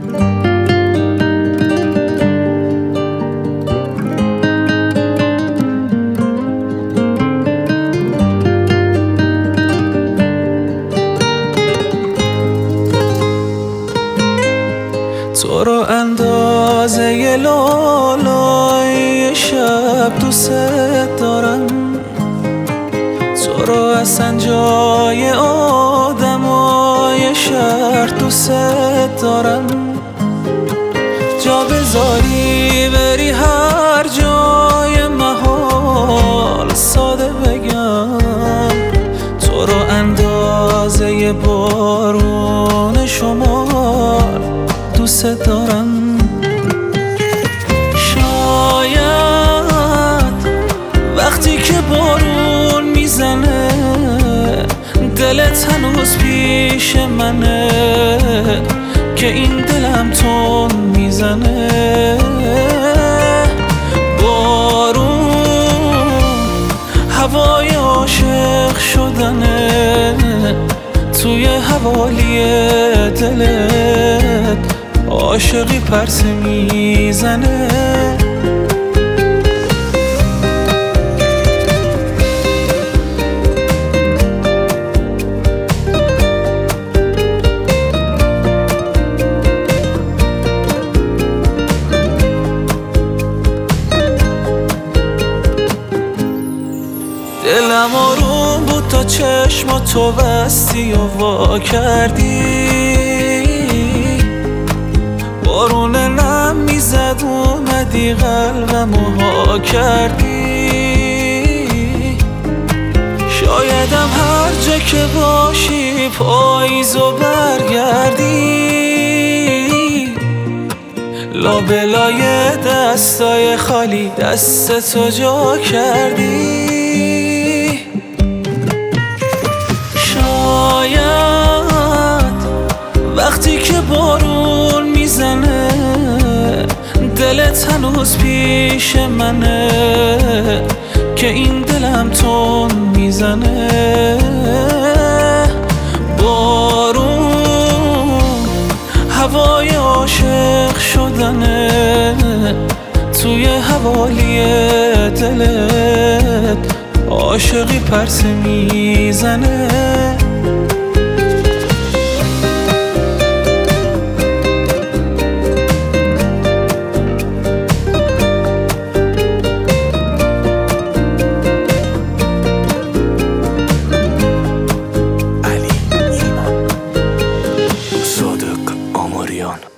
تو رو اندازه لالای شب دوست دارم، تو رو اصلا جای آدمای شهر دوست دارم. جا بذاری بری هر جای محال، ساده بگم تو رو اندازه بارون شمال دوست دارم. شاید وقتی که بارون میزنه دلت هنوز پیش منه، که این دلم تون میزنه. بارون هوای عاشق شدنه، توی حوالی دلت عاشقی پرسه میزنه. دلم آروم بود تا چشم تو بستی و وا کردی، بارون نم میزد اومدی قلبمو ها کردی. شایدم هر جا که باشی پاییزو برگردی، لابلای دستای خالی دستتو جا کردی. شاید وقتی که بارون میزنه دلت هنوز پیش منه، که این دلم تون میزنه. بارون هوای عاشق شدنه، توی حوالی دلت عاشقی پرسه میزنه. صادق آمریان.